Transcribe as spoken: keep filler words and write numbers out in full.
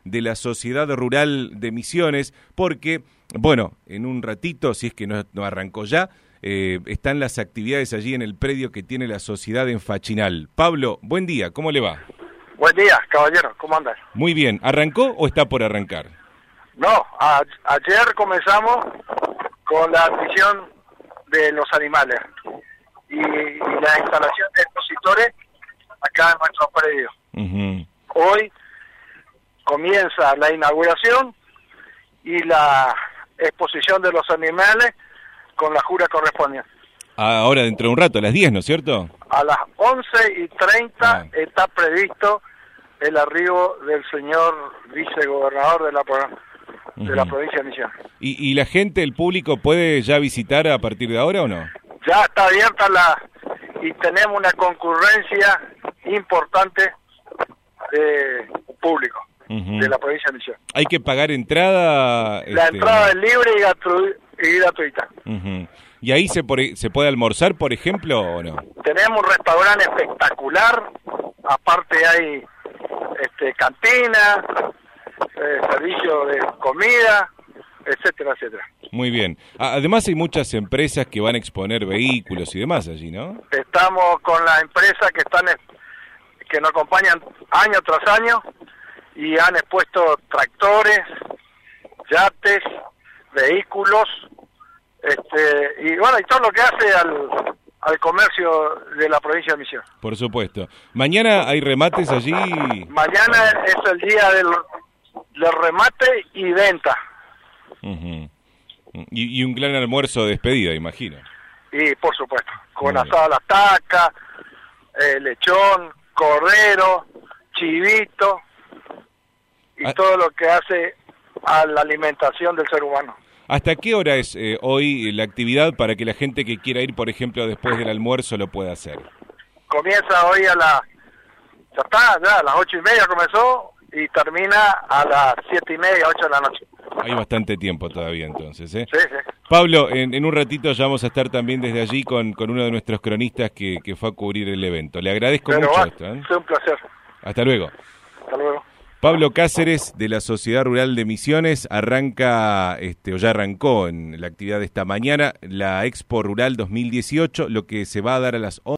de la Sociedad Rural de Misiones, porque, bueno, en un ratito, si es que no, no arrancó ya, eh, están las actividades allí en el predio que tiene la sociedad en Fachinal. Pablo, buen día, ¿cómo le va? Buen día, caballero, ¿cómo andas? Muy bien, ¿arrancó o está por arrancar? No, a, ayer comenzamos con la admisión de los animales y, y la instalación de expositores acá en nuestro predio. Uh-huh. Hoy comienza la inauguración y la exposición de los animales con la jura correspondiente. Ahora dentro de un rato, a las diez, ¿no es cierto? A las once y treinta ah. está previsto el arribo del señor vicegobernador de la, de uh-huh. la provincia de Misiones. ¿Y, ¿Y la gente, el público, puede ya visitar a partir de ahora o no? Ya está abierta la y tenemos una concurrencia importante de público uh-huh. de la provincia de Misiones. ¿Hay que pagar entrada? La este... entrada es libre y, gratu y gratuita. Uh-huh. ¿Y ahí se, por, se puede almorzar, por ejemplo, o no? Tenemos un restaurante espectacular, aparte hay este, cantina, eh, servicio de comida, etcétera, etcétera. Muy bien. Además hay muchas empresas que van a exponer vehículos y demás allí, ¿no? Estamos con las empresas que están que nos acompañan año tras año y han expuesto tractores, yates, vehículos, este y bueno, y todo lo que hace al, al comercio de la provincia de Misiones. Por supuesto. ¿Mañana hay remates allí? Mañana es el día del, del remate y venta. Uh-huh. y, y un gran almuerzo de despedida, imagino. Y por supuesto, con asada a la taca, eh, lechón, cordero, chivito y ah. todo lo que hace a la alimentación del ser humano. ¿Hasta qué hora es eh, hoy la actividad para que la gente que quiera ir, por ejemplo, después del almuerzo lo pueda hacer? Comienza hoy a las, ya está, ya a las ocho y media comenzó y termina a las siete y media, ocho de la noche. Hay bastante tiempo todavía entonces, ¿eh? Sí, sí. Pablo, en, en un ratito ya vamos a estar también desde allí con, con uno de nuestros cronistas que, que fue a cubrir el evento. Le agradezco Pero mucho va, esto, ¿eh? Fue un placer. Hasta luego. Hasta luego. Pablo Cáceres, de la Sociedad Rural de Misiones, arranca, este, o ya arrancó en la actividad de esta mañana, la Expo Rural dos mil dieciocho, lo que se va a dar a las once.